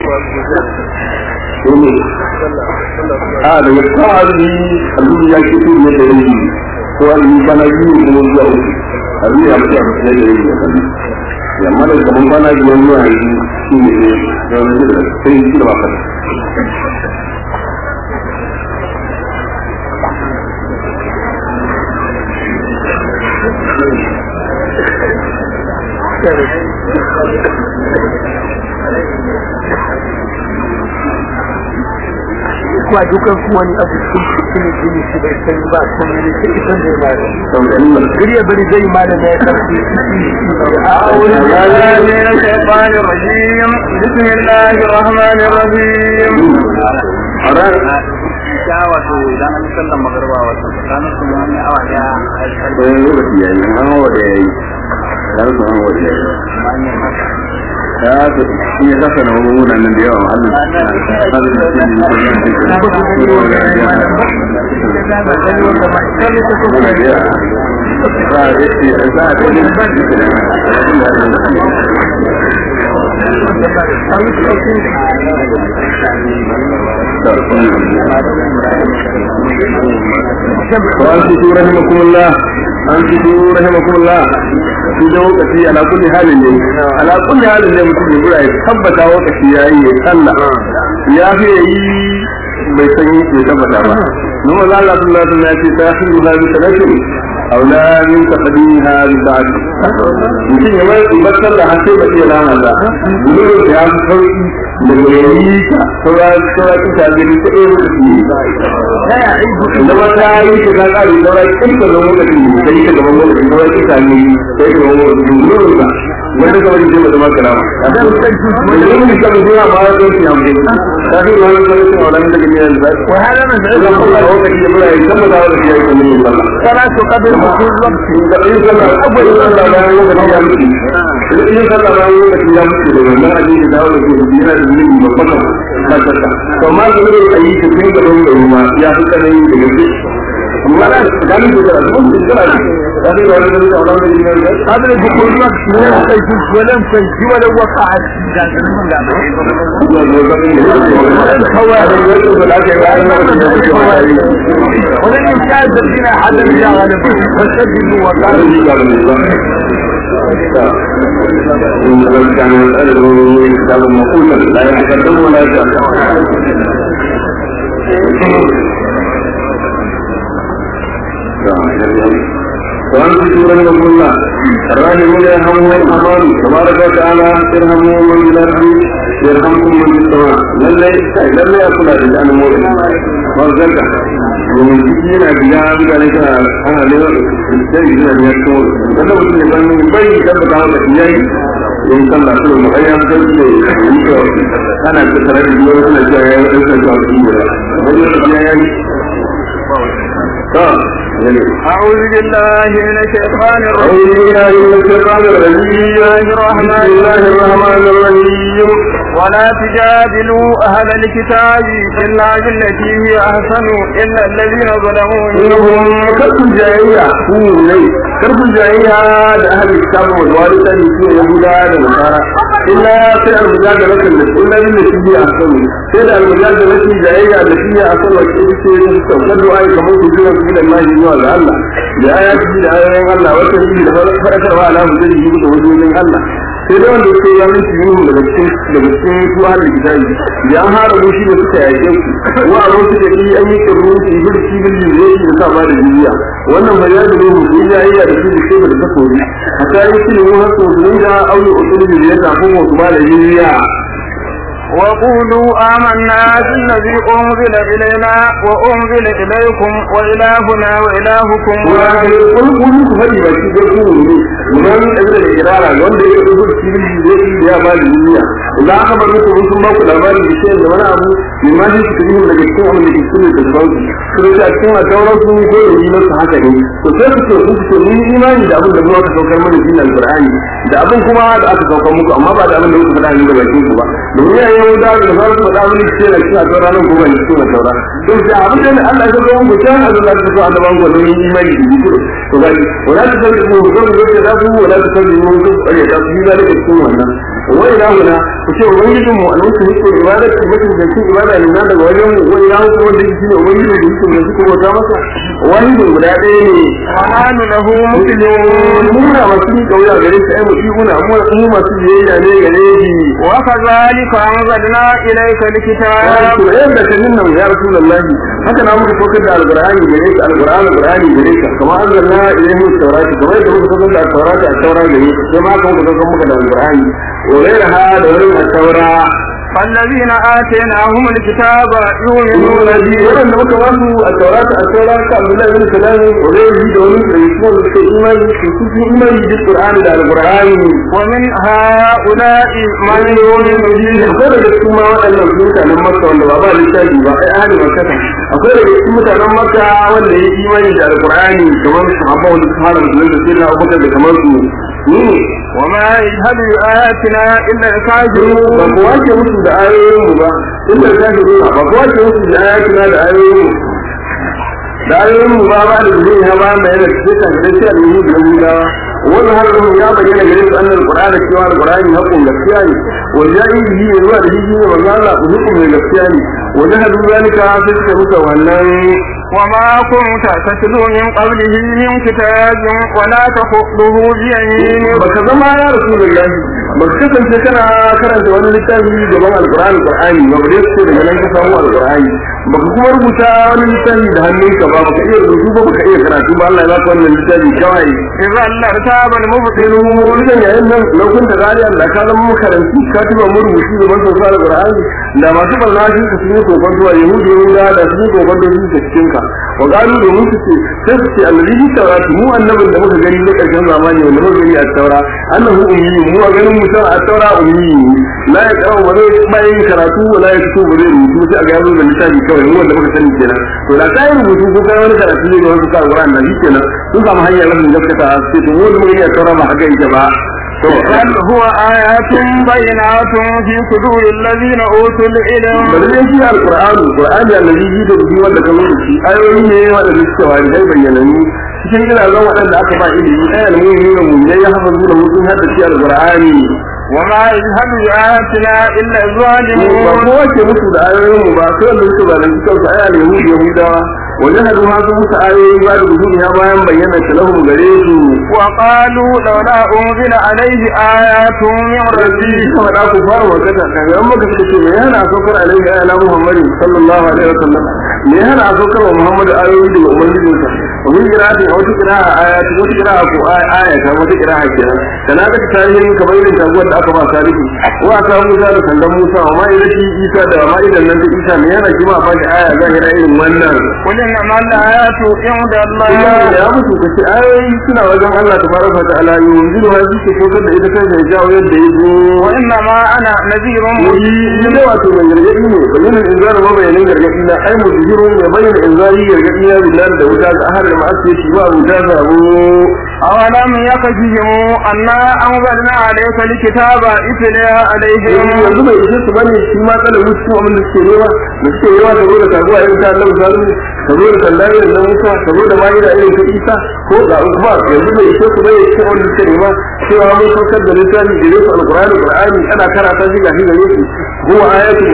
daga tsari al'adu ya ke fi da yi ko al'adu bana biyu kuma zuwa uku al'adu ya mutu a masu da yi yamma da gaban bana biyu zuwa yanzu shi ne da wani da sai yi da wakar kuma dukan wani abu cikin jini shi bai san ba san ne shi san da ba gariya bari zai malama ya karfi أعوذ بالله من الشيطان الرجيم بسم الله الرحمن الرحيم wato idan an sallan magarba wato tsakanin su wani awa da lokaci yayi an hawa da yayi dan su hawa da yayi ya to shi ya saka na mu nan da yawa Allah وأنتم رحمكم الله shi da lokaci ala kulli halin ne mutum ya gura ya tabbata lokaci yayi ya sallah ya fi yi bai san yi ya tabbata ba numa Allah sallallahu alaihi wasallam ya ce ta'khudhu hadhihi salatu aw la min taqdiha bi sa'ati mutum ya mai ibadar da hace ba ya lama da dole ya fi sauki da yayi ta saura ta da ta yi da wata yi ta ga kare da wata kin da lokacin da yake gaban lokacin da wata ta yi sai da wanda ka wani jima da makarama da yin da ka zuwa ba da shi amma da shi wani da shi wannan da gani ne ba wa hada nan da Allah lokaci da bai san da wani ya yi ne ba kana to kadar mutum lokaci da yin da abu da Allah ya yi da ya yi yin da Allah ya yi da ya yi da wannan hadisi da wani ke dina da yin babban to ma da yi ta cikin da ruwa ya fi sanin da gaske ولا قال لي ده هذا ولا ده ولا ده هذا بيقول لك لا تجوز ولا تجوز ولا وقعت ولن يمتاز فينا حدا من غالب وسجد وقال كان يسأله كتاب مقولا لا يحتدم ولا يجب وأنت سورة الله الراحمون يرحمهم الرحمن تبارك وتعالى ارحموا من في الأرض يرحمكم من في السماء لن يأكل هذه الأمور وذلك ومن سكين أبياء ذلك أنا لغة الشيء الذي يكون فلو سيبان من بين كبت على الأشياء إن شاء الله كل مخيام كل أنا أتكلم اليوم أنا جاي أعوذ بالله من الشيطان الرجيم بسم الله الرحمن الرحيم ولا تجادلوا أهل الكتاب إلا بالتي هي أحسن إلا الذين ظلموا منهم كرب الجاهية كرب الجاهية أهل الكتاب والوالدة يكون يهودا ونصارى إلا في المجادلة إلا بالتي هي أحسن إلا المجادلة التي جاهية التي هي أحسن وكذلك تقدر أي كموت جوا إلى الله يجوز الله بآياته لآيات الله وتهيئ لفرقه على وجهه وجود الله sai da wanda ke yamin su daga cikin su har da gidaje ya hada da shi da suka yake su wa a lokacin da yi an yi kirru shi da shi da zai yi da ba da duniya wannan bayani ne mu ya yi da shi da shi da takobi hatta yi shi ne har su da aure usul da ya tafi mu ba da duniya وقولوا آمنا بالذي أنزل إلينا وأنزل إليكم وإلهنا وإلهكم واحد قولوا فدي بس تقولوا من أجل الإرادة وند يقول كل شيء يا مال الدنيا لا خبر لكم ثم كل مال الشيء لما أبو بما هي تقولون لك تقول من الكل تقول كل شيء الدولة تقول لي هكذا وكيف تقول من إيمان إذا أبو دبوا تفكر من الدين القرآن إذا أبو كما أتفكر مك أما بعد أبو دبوا تفكر من الدين القرآن yahuda da za su faɗa mini ce da kina tsara nan gobe ne suna tsara to sai abin da Allah ya ga mu ta Allah ya ga da bango ne imani da shi to ga wala ta san mu ko da da ku wala ta san mu ko da ta su da ke cikin wannan wai da huna ku ce ubangijin mu almusu yake ibada ce mutum da shi ibada ne na daga wajen mu wai da huna wanda yake ne ubangijin da yake da shi ko ta masa wani ne guda ɗaya ne nahnu lahu muslimun muna masu kauya gare shi ai mu iguna mu masu biyayya ne gare shi wa kadhalika anzalna ilayka alkitaba to yadda kanin nan ya rasulullahi haka na muka saukar da alqur'ani gare ka alqur'ani gare ka kamar anzalna ilayhi tawrati kamar yadda muka saukar da tawrati a tawra gare ka sai ma kan muka saukar da alqur'ani wa ghayraha da wurin tawra فالذين آتيناهم الكتاب يؤمنون به ولن نكواسوا التوراة عبد الله بن سلام وغيره دون يسمون بالإيمان في إيمان بالقرآن على القرآن ومن هؤلاء من يؤمن به أقول لك ثم أن نفسك على مكة ولا بابا للتاجي أهل مكة أقول لك ثم على مكة ولا إيمان على القرآن كمان صحابه والسبحانه وتعالى سيدنا أبو بكر كمان وما يجهد بآياتنا إلا الكافرون بقواك مسلم بآياتهم إلا الكافرون بقواك مسلم بآياتنا بآياتهم بآياتهم بابا لبزينها بابا إلى الشيطة كدسي اليهود الأولى وظهر لهم يا بني جريس أن القرآن كما القرآن حكم لكياني والجائي به يروى لهيه وقال حكم لكياني وجهدوا ذلك عاصفك متولى وما كنت تتلو من قبله من كتاب ولا تخطه بيمينك بكذا يا رسول الله بكذا كنا كرنت وانا للتابي جمع القرآن ما بديت سير من أنك سامو القرآن بكما ربطا وانا للتابي دهنيك بابك إيه رسوبة بك إيه كراتو بالله لا كوانا للتابي كواي إذا الارتاب المبطلون ولكن يعني لو كنت غالي أن لكان مكرنتي كاتبا مربوشي بمن سوصال القرآن لما سبب ناشي كسيني كوفانتوا يهود يهودا لسيني كوفانتوا كسينك وقالوا da musu ce sai ce annabi taurati mu annabin da muka gani na karshen zamani wanda muka gani a taura annahu ummi mu a ganin mutum a taura ummi la ya kawo ba zai bayin karatu wala ya fito ba zai rubutu sai a ga yazo da littafi kawai mu wanda muka sani kenan to da kai rubutu ko kai wani karatu ne ga wasu ka Qur'an da kenan sun samu hanyar rabin gaskata sai to mu wanda muka gani a taura ba haka yake ba بل هو آيات بينات في صدور الذين أوتوا العلم بل يجي القرآن الذي يجي به wanda kamar shi ayoyi ne wanda suke wani dai bayyanani cikin ina zan wadanda aka ba ilimi ayal mu'minu mun ya hafazu da mutum hadda shi alqur'ani وما يجهد بآياتنا إلا الظالمون ba ko wace musu da ayoyin mu ba sai da su ba da su kansu ayal yahudawa وجهدوا هذا موسى آيين بعد وجودها بايم بينا لهم غريسو وقالوا لولا أنزل عليه آيات من ربه كما دا كفار وكذا كان يوم كتبت me yana saukar alaihi ayatu Muhammad sallallahu alaihi wasallam me yana saukar wa Muhammad ayoyi daga ubangijinsa wani qira'a a wata qira'a ayatu wata qira'a ko ayata wata qira'a kenan kana da tarihin kamar irin taguwar da aka ba tarihi wa aka Musa da sandan Musa wa mai da Isa da mai da nan da Isa me yana kima ba shi aya zahira irin wannan إنما الآيات عند الله يا mutu kace ayoyi suna wajen Allah tabaraka ta'ala yanzu da shi ke kokar da ita kai jawo yadda yazo wa inna ma ana nadhirun mubin ne wato mai gargadi ne bayanin inzar ma bayanin gargadi na ai mudhiru ne bayanin inzari gargadi ya billahi da wuta da ahar ma ake shi ba wuta da abu awalam yakfihim anna anzalna alayka alkitaba itla alayhim yanzu bai ishe su bane shi ma kala musu abin da suke rewa da taguwa irin ta Allah zalimi kazo da kallaye da Musa kazo da mai da irin ta Isa ko da Umar yanzu bai ishe su bane shi wanda suke rewa cewa mun saukar da littafi da Alqur'ani ana karanta shi ga shi gare shi huwa ayatu